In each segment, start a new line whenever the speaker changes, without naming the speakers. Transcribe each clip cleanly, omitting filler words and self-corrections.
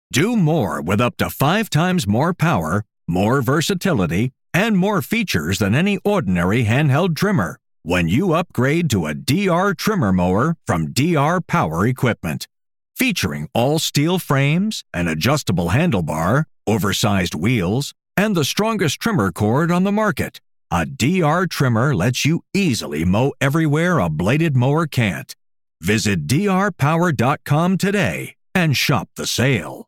Do more with up to 5 times more power, more versatility, and more features than any ordinary handheld trimmer when you upgrade to a DR trimmer mower from DR Power Equipment. Featuring all steel frames, an adjustable handlebar, oversized wheels, and the strongest trimmer cord on the market, a DR trimmer lets you easily mow everywhere a bladed mower can't. Visit drpower.com today and shop the sale.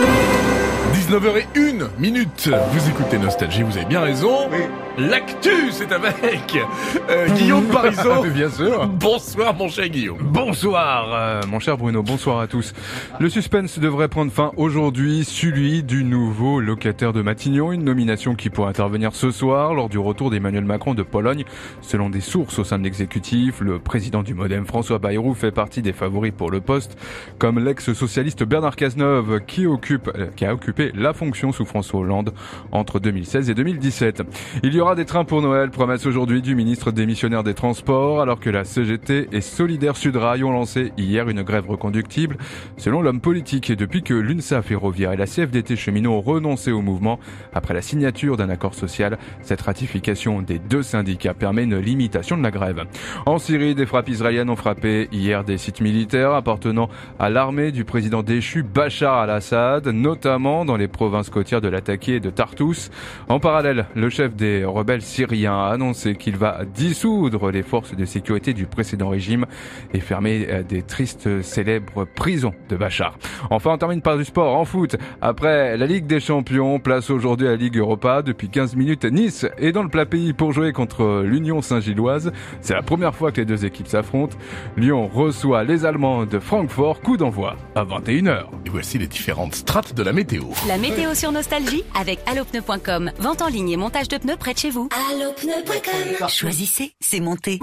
19h01. Vous écoutez Nostalgie, vous avez bien raison.
Oui.
L'actu, c'est avec Guillaume Parisot.
Bien sûr.
Bonsoir mon cher Guillaume.
Bonsoir mon cher Bruno, bonsoir à tous. Le suspense devrait prendre fin aujourd'hui, celui du nouveau locataire de Matignon, une nomination qui pourrait intervenir ce soir lors du retour d'Emmanuel Macron de Pologne. Selon des sources au sein de l'exécutif, le président du Modem François Bayrou fait partie des favoris pour le poste, comme l'ex-socialiste Bernard Cazeneuve qui a occupé la fonction sous François Hollande entre 2016 et 2017. Il y aura des trains pour Noël, promesse aujourd'hui du ministre démissionnaire des Transports, alors que la CGT et Solidaire Sudrail ont lancé hier une grève reconductible. Selon l'homme politique, et depuis que l'UNSA Ferroviaire et la CFDT Cheminots ont renoncé au mouvement après la signature d'un accord social, cette ratification des deux syndicats permet une limitation de la grève. En Syrie, des frappes israéliennes ont frappé hier des sites militaires appartenant à l'armée du président déchu Bachar al-Assad, notamment dans les provinces côtières de Latakia et de Tartous. En parallèle, le chef des rebelles syriens a annoncé qu'il va dissoudre les forces de sécurité du précédent régime et fermer des tristes célèbres prisons de Bachar. Enfin, on termine par du sport en foot. Après la Ligue des Champions, place aujourd'hui à la Ligue Europa. Depuis 15 minutes, Nice est dans le plat pays pour jouer contre l'Union Saint-Gilloise. C'est la première fois que les deux équipes s'affrontent. Lyon reçoit les Allemands de Francfort. Coup d'envoi à 21h.
Et voici les différentes strates de la météo.
La météo sur Nostalgie avec allopneu.com. Vente en ligne et montage de pneus près de chez vous. Allopneu.com. Choisissez, c'est monté.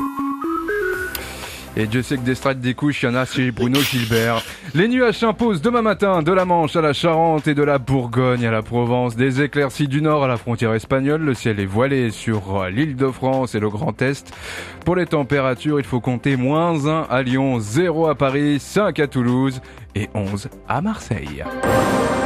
Et Dieu sait que des strates des couches, il y en a chez Bruno Gilbert. Les nuages s'imposent demain matin de la Manche à la Charente et de la Bourgogne à la Provence. Des éclaircies du nord à la frontière espagnole. Le ciel est voilé sur l'Île-de-France et le Grand Est. Pour les températures, il faut compter -1 à Lyon, 0 à Paris, 5 à Toulouse et 11 à Marseille.